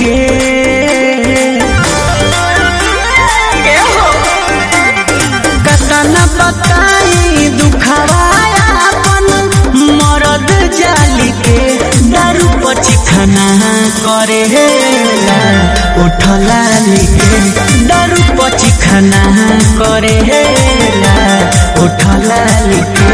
के कतना बताई दुखवाया अपन मरद जाली के दारू पची खाना करेला उठला लिखे दारू पची खाना करेला उठला लिखे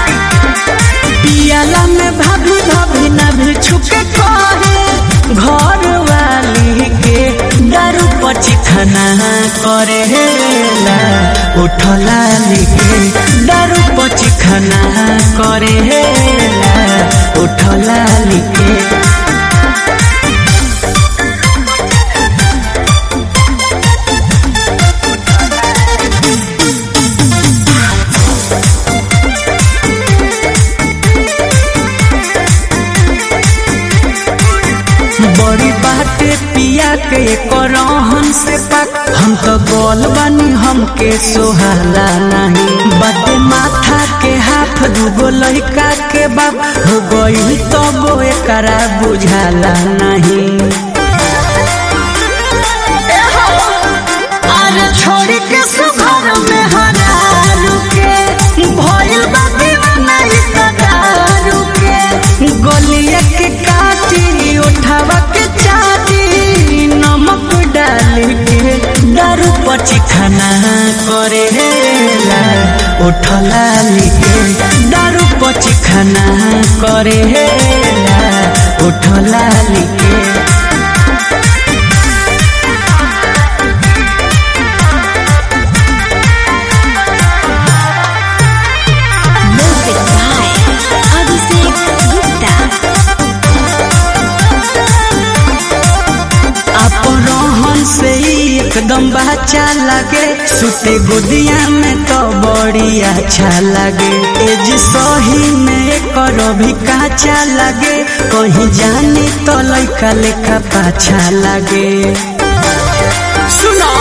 पियाला में भाभी भाभी ना भी छुके कहे घर वाली के दारू पची खाना करेला उठला लिखे दारू पची खाना करेला उठला लिखे बड़ी बाटे पिया के करहन से पाक हम तो गोल बनी हमके सोहाला नहीं बाटे माथा के हाथ दुगो लड़का के बाप हो गई तो वो एकरा बुझाला नहीं अरे छोड़ के सुघर में हरारू के भइल बा दीवाना दारू के गलिया के काटी उठावा के चाटी नमक डाल के दारू पची खाना करेला उठला लिखे दारू पची खाना करेला उठला लिखे से एकदम बच्चा लगे सुते गोदिया में तो बड़ी अच्छा लगे एज सही में करो भी काचा लगे कहीं जानी तो लइका लेखा पाछा लगे सुनो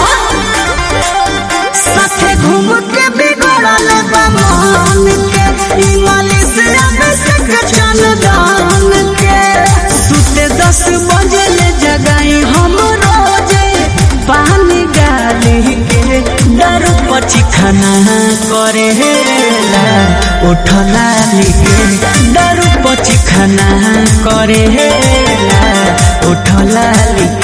साथे घूम के बिगड़ल बा मन के इंग्लिश अभिषेक चंदन के सुते 10 बजे ले जगाई हम पानी डाली के दारू पची खाना करेला उठला लिखे दारू पची खाना करेला उठला लिखे।